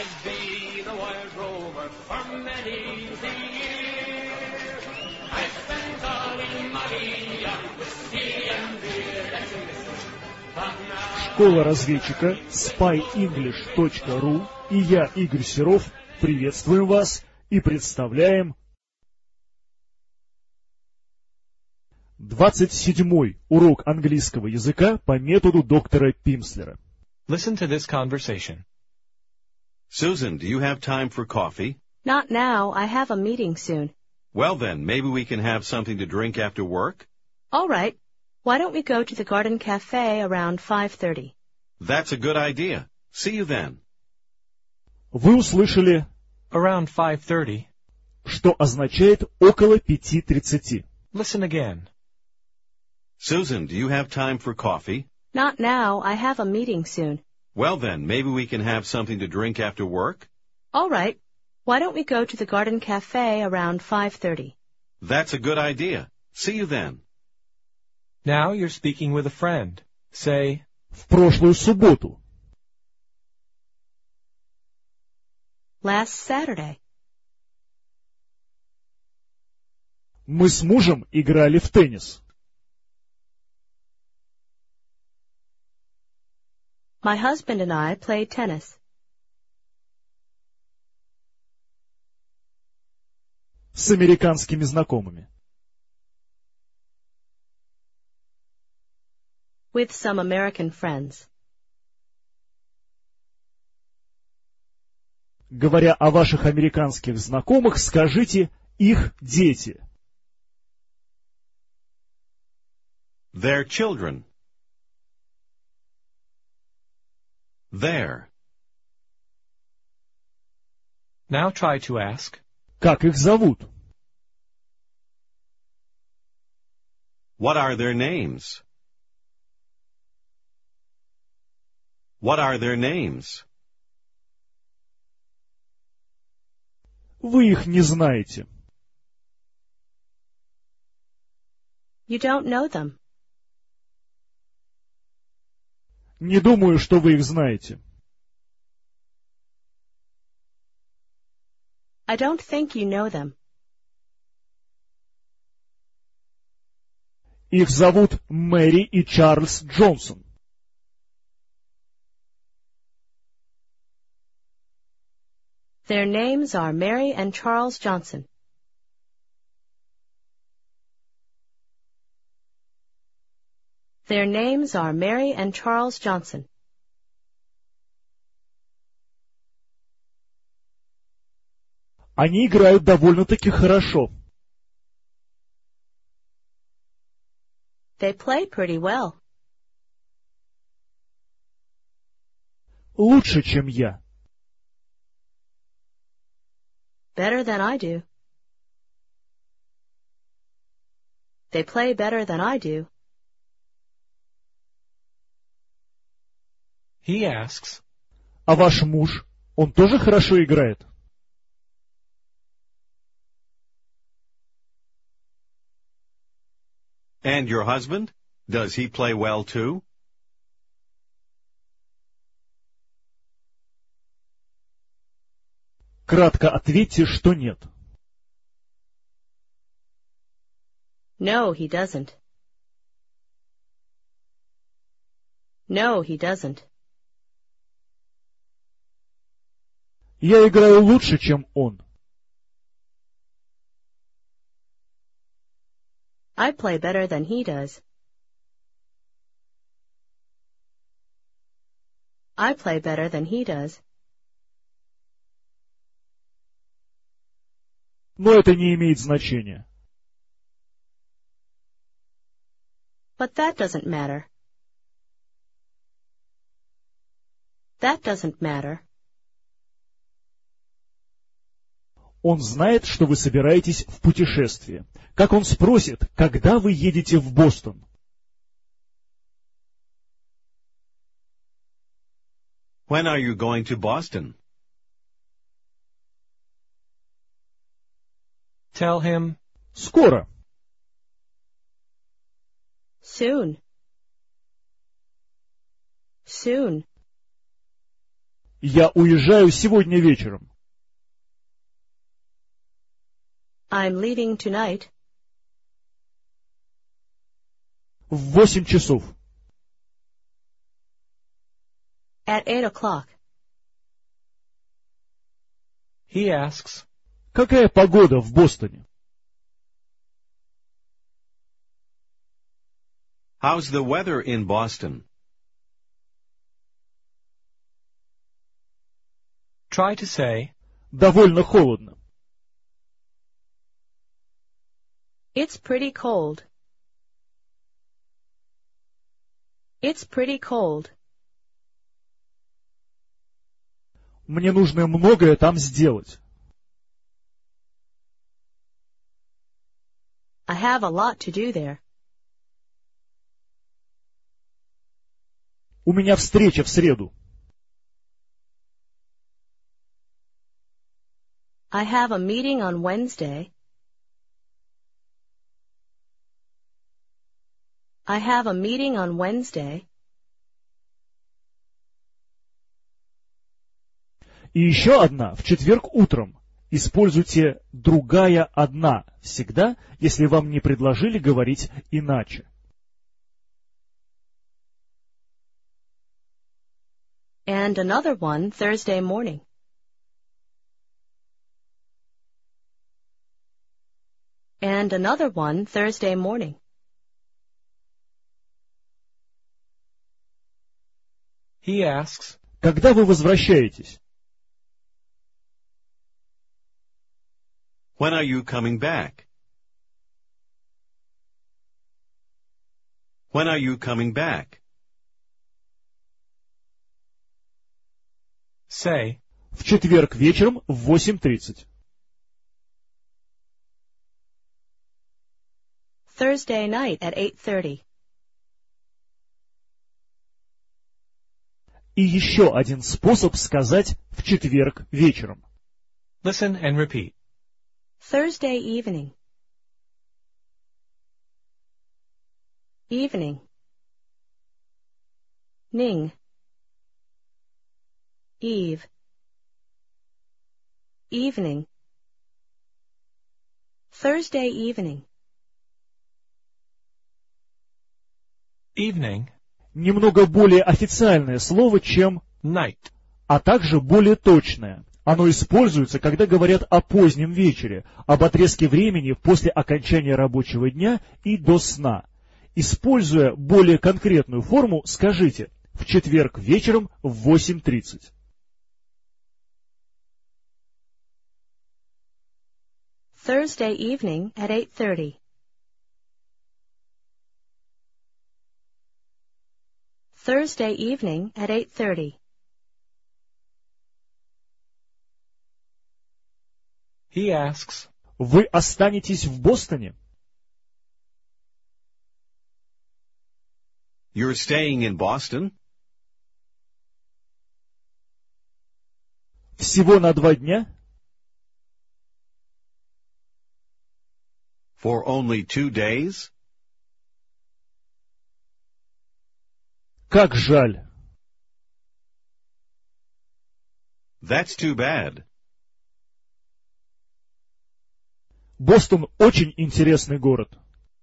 I've been a wild rover for many years. I've spent all in money on whiskey and beer. That's a message. But now... Школа разведчика spyenglish.ru и я, Игорь Серов, приветствуем вас и представляем 27-й урок английского языка по методу доктора Пимслера. Listen to this conversation. Susan, do you have time for coffee? Not now. I have a meeting soon. Well then, maybe we can have something to drink after work? All right. Why don't we go to the Garden Cafe around 5:30? That's a good idea. See you then. Вы услышали, Around 5:30. что означает около 5:30. Listen again. Susan, do you have time for coffee? Not now. I have a meeting soon. Well then, maybe we can have something to drink after work? All right. Why don't we go to the Garden Cafe around 5:30? That's a good idea. See you then. Now you're speaking with a friend. Say, В прошлую субботу. Last Saturday. Мы с мужем играли в теннис. My husband and I played tennis. С американскими знакомыми. With some American friends. Говоря о ваших американских знакомых, скажите «их дети». Their children. Their. now try to ask, Как их зовут? What are their names? What are their names? Вы их не знаете. You don't know them. Не думаю, что вы их знаете. I don't think you know them. Их зовут Мэри и Чарльз Джонсон. Their names are Mary and Charles Johnson. Their names are Mary and Charles Johnson. Они играют довольно-таки хорошо. They play pretty well. Лучше, чем я. Better than I do. They play better than I do. he asks, А ваш муж, он тоже хорошо играет? And your husband? Does he play well too? Кратко ответьте, что нет. No, he doesn't. No, he doesn't. Я играю лучше, чем он. I play better than he does. I play better than he does. Но это не имеет значения. But that doesn't matter. That doesn't matter. Он знает, что вы собираетесь в путешествие. Как он спросит, когда вы едете в Бостон? When are you going to Boston? tell him, Скоро. Soon. Soon. Я уезжаю сегодня вечером. I'm leaving tonight. В 8 часов. At 8 o'clock. He asks, Какая погода в Бостоне? How's the weather in Boston? try to say, Довольно холодно. It's pretty cold. It's pretty cold. Мне нужно многое там сделать. I have a lot to do there. У меня встреча в среду. I have a meeting on Wednesday. I have a meeting on Wednesday. И еще одна в четверг утром. Используйте другая одна всегда, если вам не предложили говорить иначе. And another one Thursday morning. And another one Thursday morning. he asks, Когда вы возвращаетесь? When are you coming back? When are you coming back? say, В четверг вечером в 8:30. Thursday night at 8:30. И еще один способ сказать в четверг вечером. listen and repeat. Thursday evening. Evening. Ning. Eve. Evening. Thursday evening. Evening, Немного более официальное слово, чем night. а также более точное. Оно используется, когда говорят о позднем вечере, об отрезке времени после окончания рабочего дня и до сна. Используя более конкретную форму, скажите «в четверг вечером в 8:30». Thursday evening at 8:30. Thursday evening at 8:30. He asks, Вы останетесь в Бостоне? You're staying in Boston? Всего на 2 дня? For only 2 days? Как жаль. That's too bad. Бостон очень интересный город.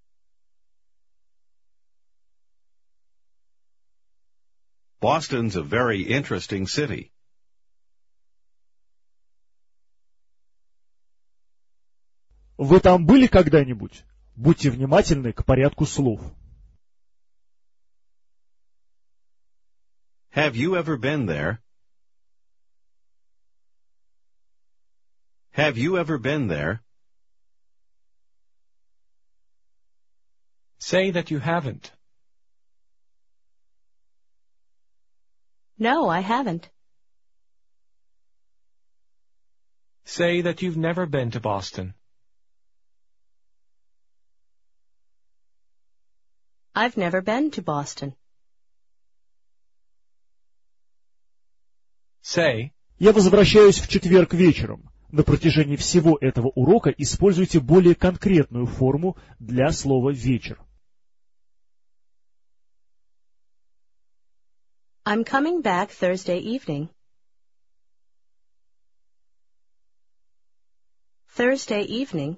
Boston's a very interesting city. Вы там были когда-нибудь? Будьте внимательны к порядку слов. Have you ever been there? Have you ever been there? say that you haven't. No, I haven't. Say that you've never been to Boston. I've never been to Boston. Say, Я возвращаюсь в четверг вечером. На протяжении всего этого урока используйте более конкретную форму для слова «вечер». I'm coming back Thursday evening. Thursday evening.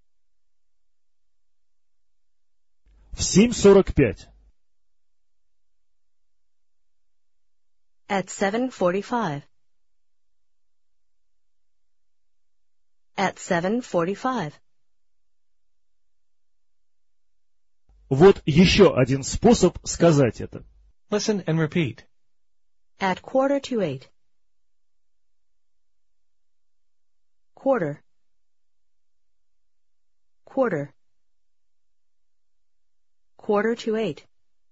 В 7:45. At 7:45. At 7:45. Вот еще один способ сказать это. Listen and repeat. At 7:45. Quarter. Quarter. 7:45.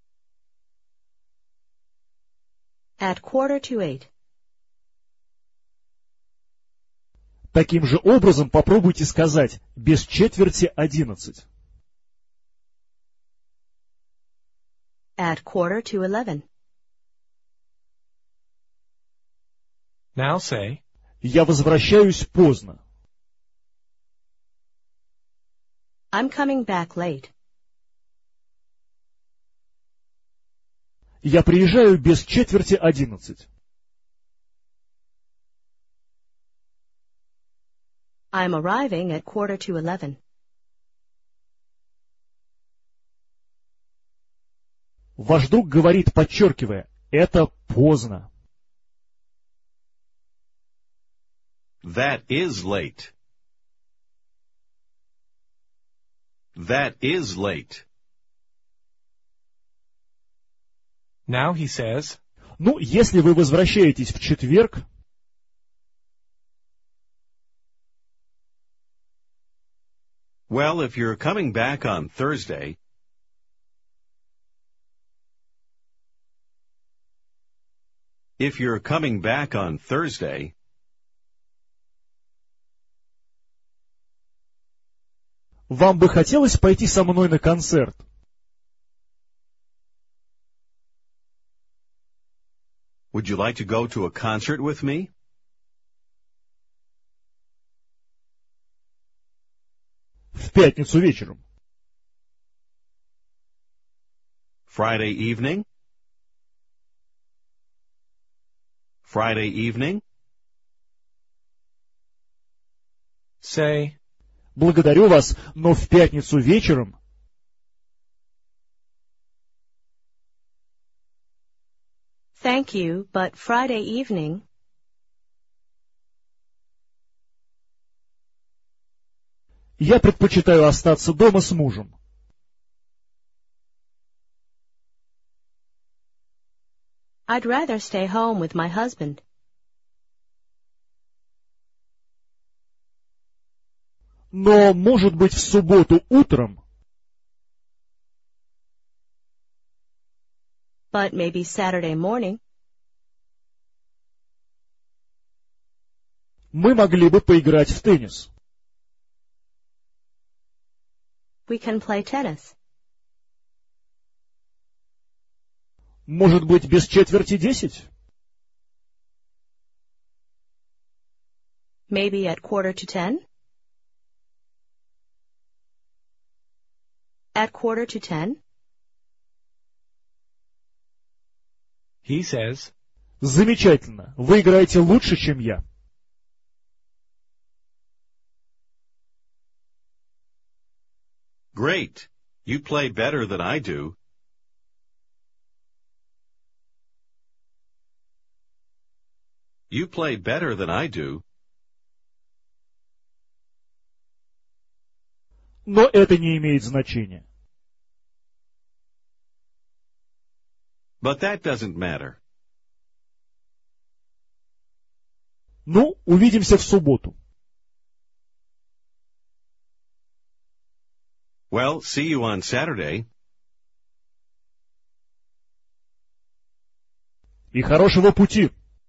At 7:45. Таким же образом попробуйте сказать без 10:45. At 11:45. Now say, Я возвращаюсь поздно. I'm coming back late. Я приезжаю без 10:45. I'm arriving at 11:45. Ваш друг говорит, подчеркивая, это поздно. That is late. That is late. now he says, Ну, если вы возвращаетесь в четверг, Well, if you're coming back on Thursday, if you're coming back on Thursday, вам бы хотелось пойти со мной на концерт. would you like to go to a concert with me? В пятницу вечером. Friday evening? Friday evening? say, Благодарю вас, но в пятницу вечером Thank you, but Friday evening. я предпочитаю остаться дома с мужем. I'd rather stay home with my husband. Но, может быть, в субботу утром But maybe Saturday morning. мы могли бы поиграть в теннис. We can play tennis. Может быть, без 9:45? Maybe at 9:45. At 9:45. he says, Замечательно. Вы играете лучше, чем я. Great. You play better than I do. You play better than I do. Но это не имеет значения. But that doesn't matter. Ну, увидимся в субботу. Well, see you on Saturday. И хорошего пути.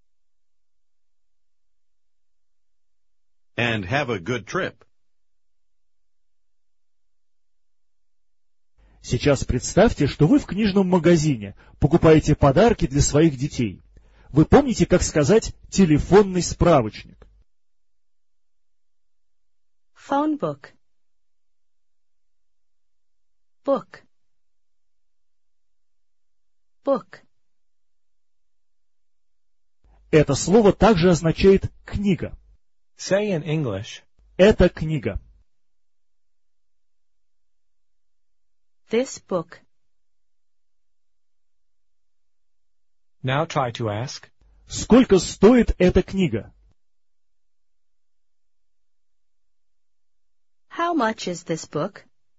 And have a good trip. Сейчас представьте, что вы в книжном магазине покупаете подарки для своих детей. Вы помните, как сказать телефонный справочник? Phone book. Book. Book. Это слово также означает книга. say in English, Эта книга. This book. Now try to ask, Сколько стоит эта книга? How much is this book?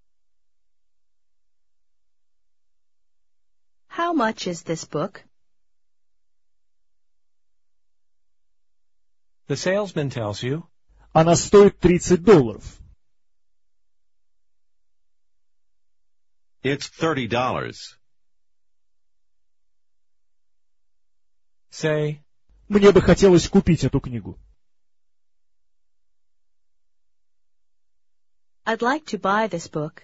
How much is this book? the salesman tells you, Она стоит $30. It's $30. say, Мне бы хотелось купить эту книгу. I'd like to buy this book.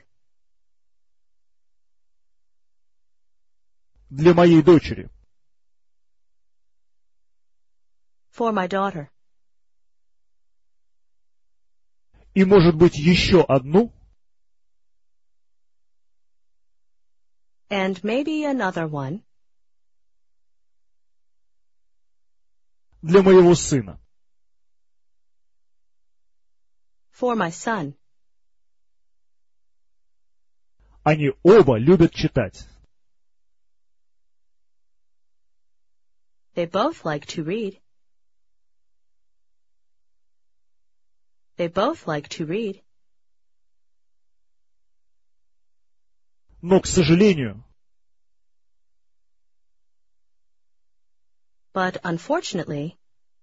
Для моей дочери. For my daughter. И, может быть, еще одну? And maybe another one. Для моего сына. For my son. Они оба любят читать. They both like to read. They both like to read. Но, к сожалению, But unfortunately,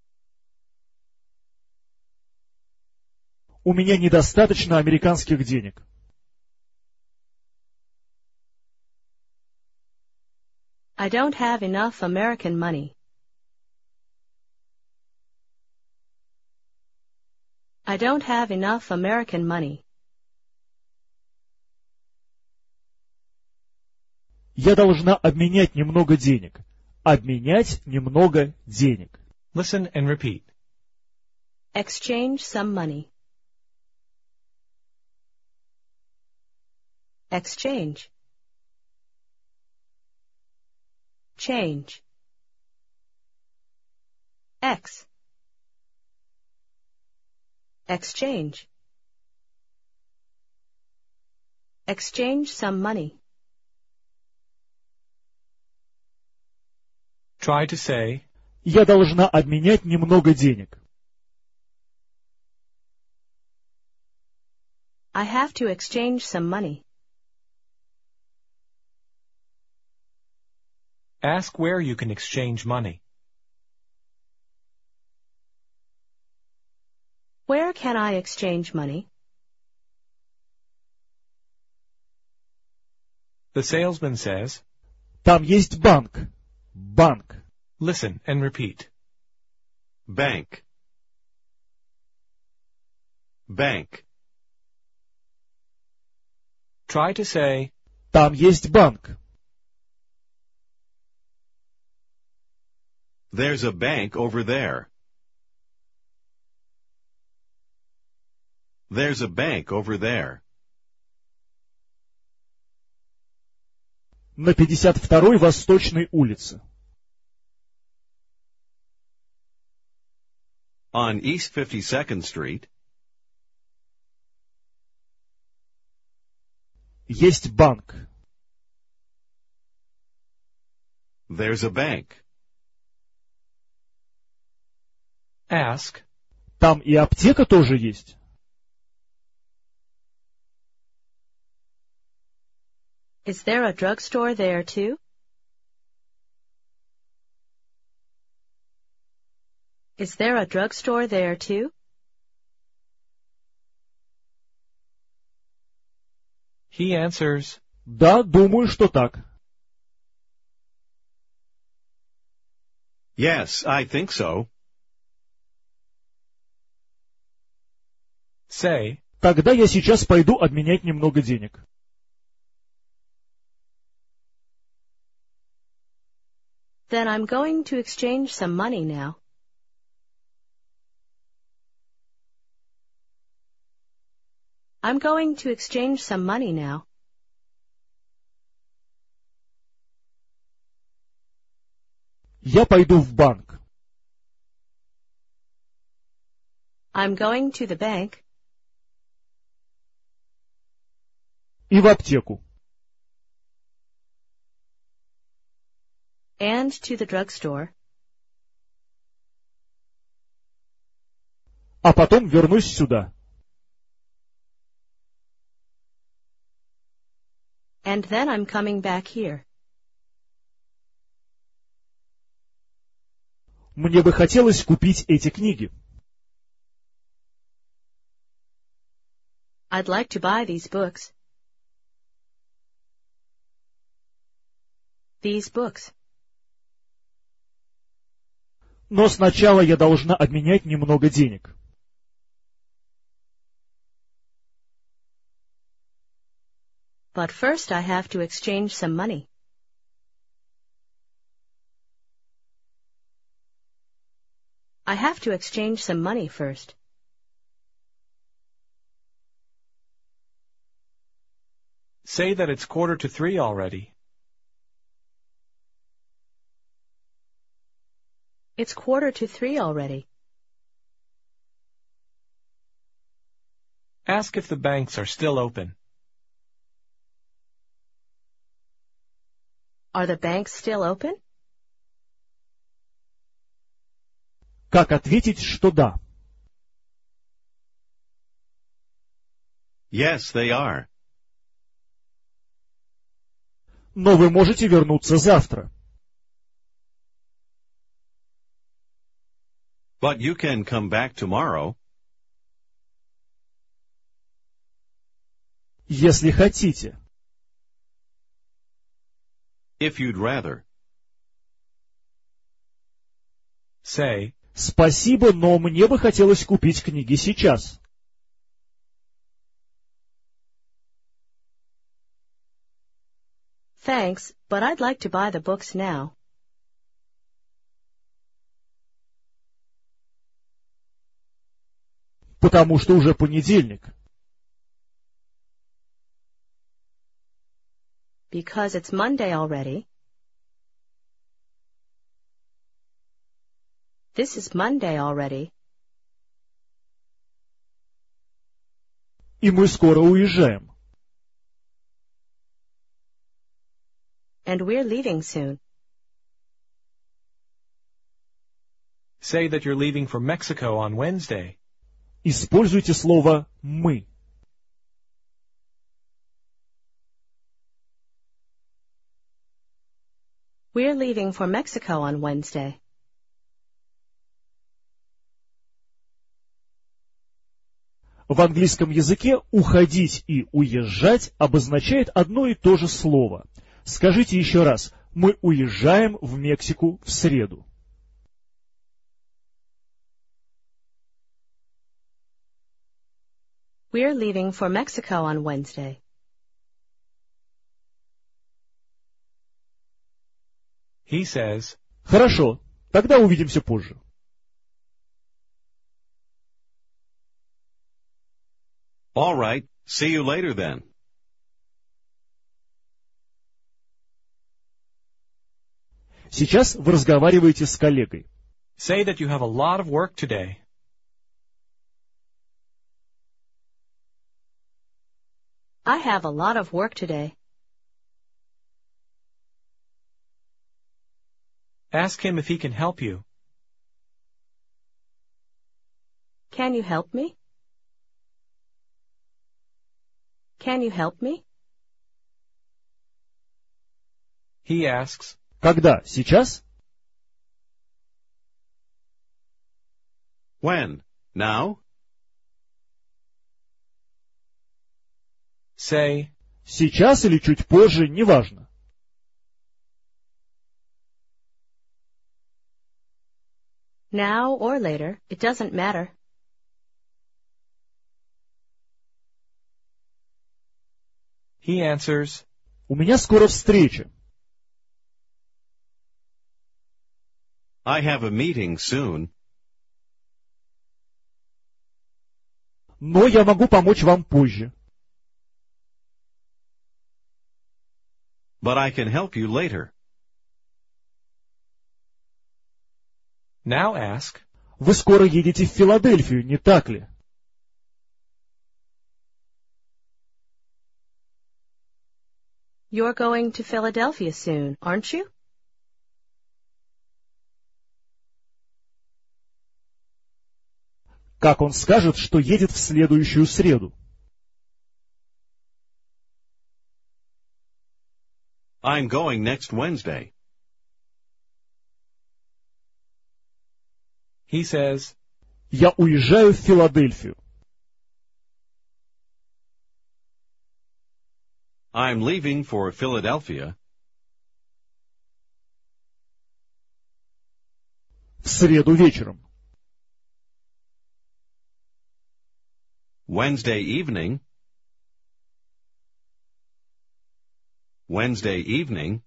у меня недостаточно американских денег. I don't have enough American money. I don't have enough American money. Я должна обменять немного денег. Обменять немного денег. listen and repeat. Exchange some money. Exchange. Change. X. Exchange. Exchange some money. Try to say, Я должна обменять немного денег. I have to exchange some money. ask where you can exchange money. Where can I exchange money? The salesman says, Там есть банк. Банк. listen and repeat. Bank. Bank. Try to say, Там есть банк. There's a bank over there. There's a bank over there. На 52-й Восточной улице. On East 52nd Street, Есть банк. there's a bank. ask, Там и аптека тоже есть. Is there a drugstore there too? Is there a drugstore there too? he answers, Да, думаю, что так. Yes, I think so. say, Тогда я сейчас пойду обменять немного денег. Then I'm going to exchange some money now. I'm going to exchange some money now. Я пойду в банк. I'm going to the bank. И в аптеку. And to the drugstore. А потом вернусь сюда. And then I'm coming back here. Мне бы хотелось купить эти книги. I'd like to buy these books. These books. Но сначала я должна обменять немного денег. But first I have to exchange some money. I have to exchange some money first. Say that it's 2:45 already. It's 2:45 already. Ask if the banks are still open. Are the banks still open? Как ответить, что да? Yes, they are. Но вы можете вернуться завтра. But you can come back tomorrow. Если хотите. If you'd rather. Say, Спасибо, но мне бы хотелось купить книги сейчас. Thanks, but I'd like to buy the books now. Потому что уже понедельник. Because it's Monday already. This is Monday already. И мы скоро уезжаем. And we're leaving soon. say that you're leaving for Mexico on Wednesday. Используйте слово «мы». We're leaving for Mexico on Wednesday. В английском языке «уходить» и «уезжать» обозначает одно и то же слово. Скажите еще раз: мы уезжаем в Мексику в среду. We're leaving for Mexico on Wednesday. He says, Хорошо, тогда увидимся позже. All right, see you later then. Сейчас вы разговариваете с коллегой. say that you have a lot of work today. I have a lot of work today. Ask him if he can help you. Can you help me? Can you help me? He asks, Когда? Сейчас? When? Now? say, Сейчас или чуть позже, неважно. Now or later, it doesn't matter. he answers, У меня скоро встреча. I have a meeting soon. Но я могу помочь вам позже. But I can help you later. now ask, Вы скоро едете в Филадельфию, не так ли? You're going to Philadelphia soon, aren't you? Как он скажет, что едет в следующую среду? I'm going next Wednesday. He says, Я уезжаю в Филадельфию. I'm leaving for Philadelphia. В среду вечером. Wednesday evening. Wednesday evening.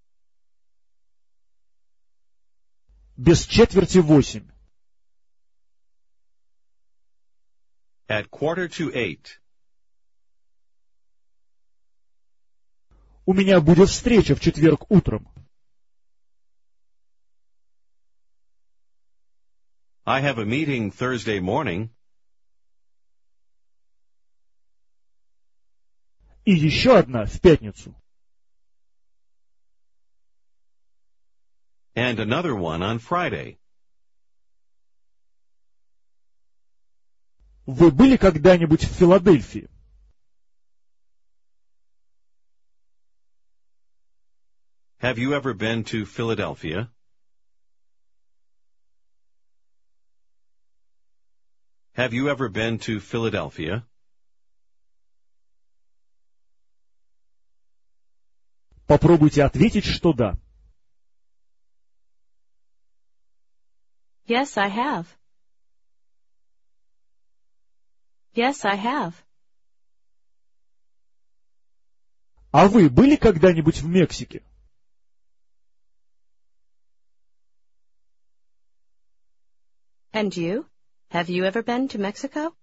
Без четверти 8. At 7:45. У меня будет встреча в четверг утром. I have a meeting Thursday morning. И еще одна в пятницу. And another one on Friday. Вы были когда-нибудь в Филадельфии? Have you ever been to Philadelphia? Have you ever been to Philadelphia? Попробуйте ответить, что да. Yes, I have. Yes, I have. А вы были когда-нибудь в Мексике? And you? Have you ever been to Mexico?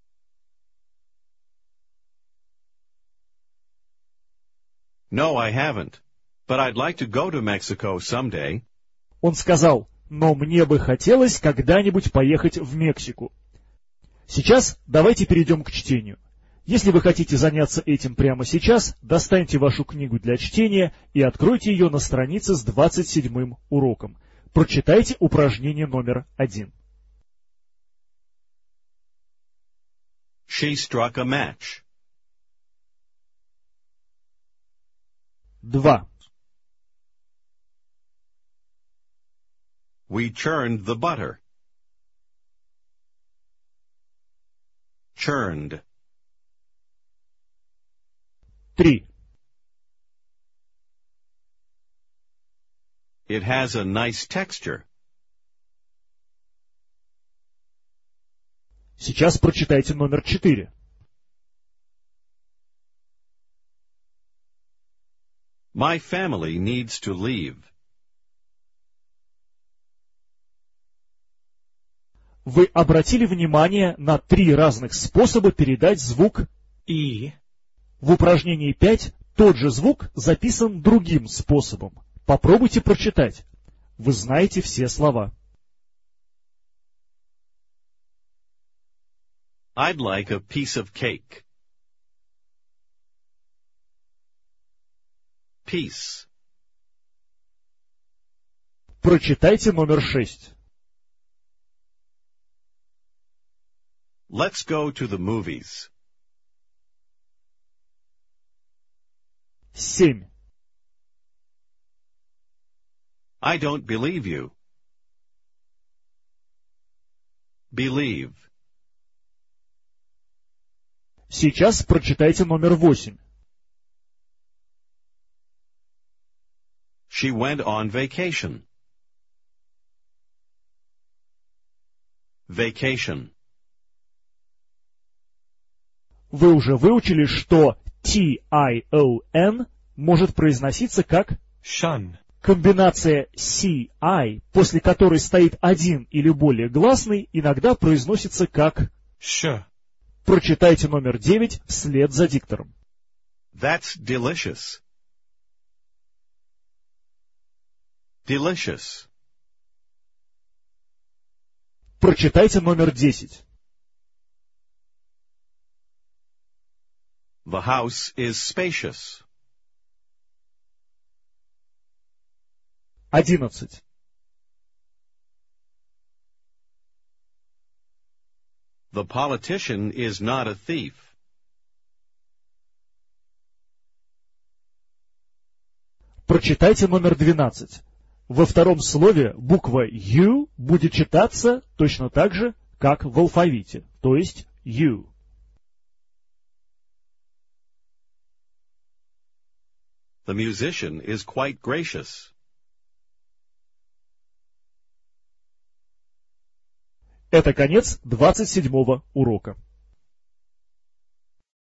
No, I haven't. But I'd like to go to Mexico someday. Он сказал, но мне бы хотелось когда-нибудь поехать в Мексику. Сейчас давайте перейдем к чтению. Если вы хотите заняться этим прямо сейчас, достаньте вашу книгу для чтения и откройте ее на странице с 27-м уроком. Прочитайте упражнение номер 1. She struck a match. 2. We churned the butter. Churned. 3. It has a nice texture. Сейчас прочитайте номер 4. My family needs to leave. Вы обратили внимание на 3 разных способа передать звук E. В упражнении 5 тот же звук записан другим способом. Попробуйте прочитать. Вы знаете все слова. I'd like a piece of cake. Piece. Прочитайте номер 6. Let's go to the movies. 7. I don't believe you. Believe. Сейчас прочитайте номер 8. She went on vacation. Vacation. Вы уже выучили, что T-I-O-N может произноситься как Shun. комбинация C-I, после которой стоит один или более гласный, иногда произносится как Sh. Прочитайте номер 9 вслед за диктором. That's delicious. Delicious. Прочитайте номер 10. The house is spacious. 11. The politician is not a thief. Прочитайте номер 12. Во втором слове буква U будет читаться точно так же, как в алфавите, то есть U. The musician is quite gracious. Это конец 27-го урока.